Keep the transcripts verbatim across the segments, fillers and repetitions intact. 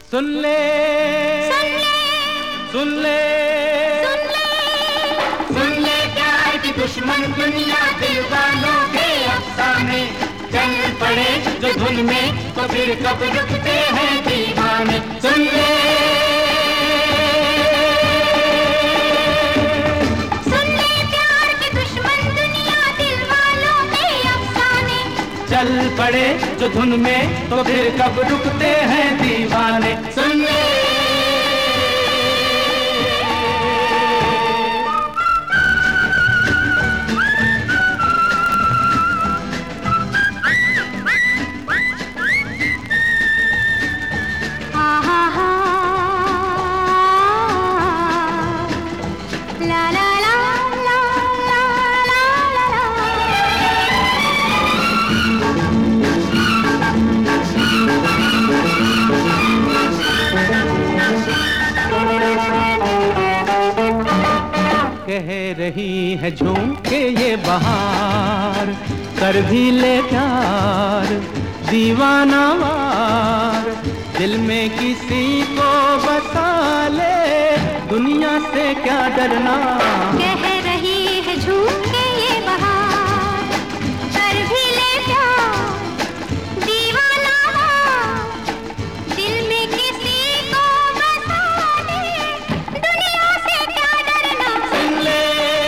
सुन ले सुन ले सुन ले सुन ले सुन ले प्यार की दुश्मन दुनिया दीवानों के अफसाने चल पड़े जो धुन में तो फिर कब रुकते हैं दीवाने। सुन ले सुन ले प्यार की दुश्मन दुनिया दिल वालों के अफसाने चल पड़े जो धुन में तो फिर कब रुकते हैं दीवाने। सुन ले कह रही है झूम के ये बहार कर भी ले प्यार दीवाना वार दिल में किसी को बसा ले दुनिया से क्या डरना। कह रही है झूम के ये बहार कर भी ले प्यार दीवाना वार दिल में किसी को बसा ले दुनिया से क्या डरना। सुन ले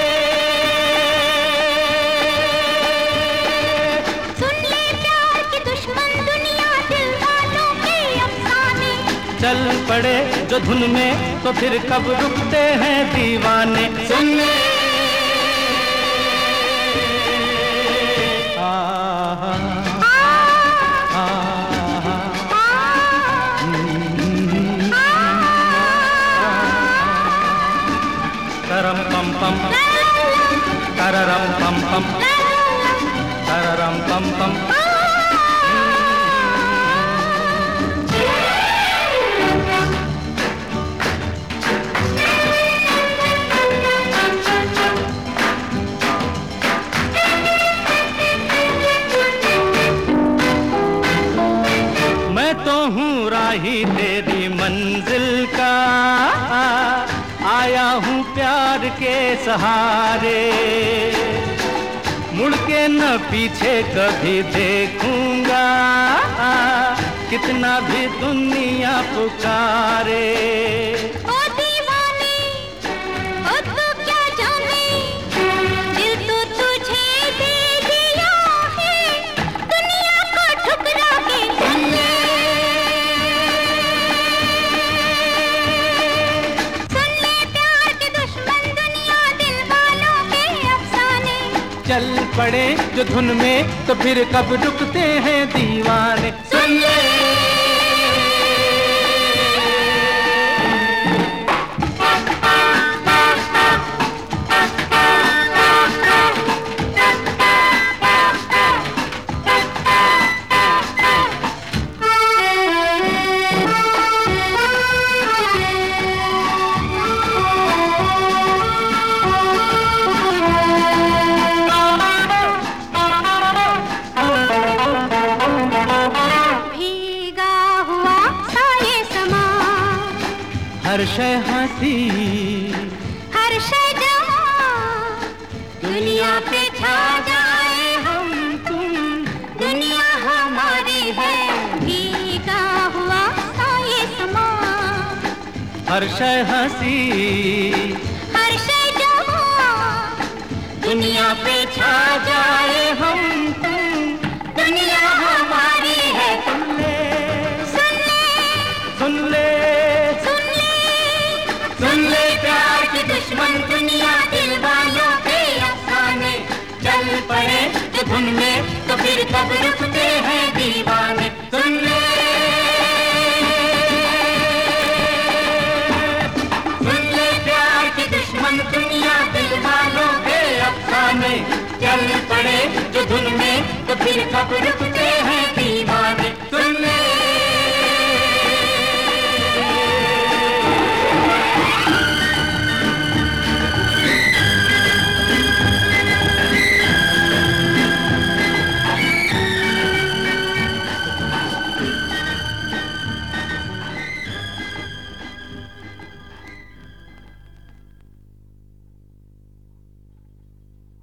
सुन ले प्यार की दुश्मन दुनिया दिल वालों के अफसाने चल पड़े जो धुन में तो फिर कब रुकते हैं दीवाने। सुन ले तरम पम पम तररम पम पम तररम पम पम। मैं तो हूँ राही तेरी मंजिल का आया हूँ प्यार के सहारे मुड़ के न पीछे कभी देखूंगा कितना भी दुनिया पुकारे। ओ दीवाने ओ तू क्या जाने दिल तो तुझे दे दिया है दुनिया को ठुकरा के। सुन ले सुन ले प्यार की दुश्मन दुनिया दिल वालों के अफसाने चल पड़े जो धुन में तो फिर कब रुकते हैं दीवाने। सुन ले हर शय हंसी हर शय जवां दुनिया पे छा जाए हम तुम दुनिया हमारी है भीगा हुआ सा ये समा। हर शय हंसी हर शय जवां दुनिया पे छा जाए हम तुम दुनिया हमारी है। सुन ले सुन ले सुन ले सुन ले प्यार की दुश्मन दुनिया दिल वालों के अफसाने चल पड़े जो धुन में तो फिर कब रुकते हैं दीवाने। सुन ले सुन ले प्यार की दुश्मन दुनिया दिल वालों के अफसाने चल पड़े जो धुन में तो फिर कब रुकते